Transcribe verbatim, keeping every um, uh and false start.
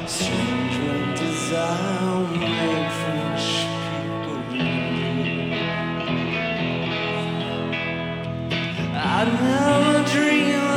Strange desire made foolish people believe. I'd never dream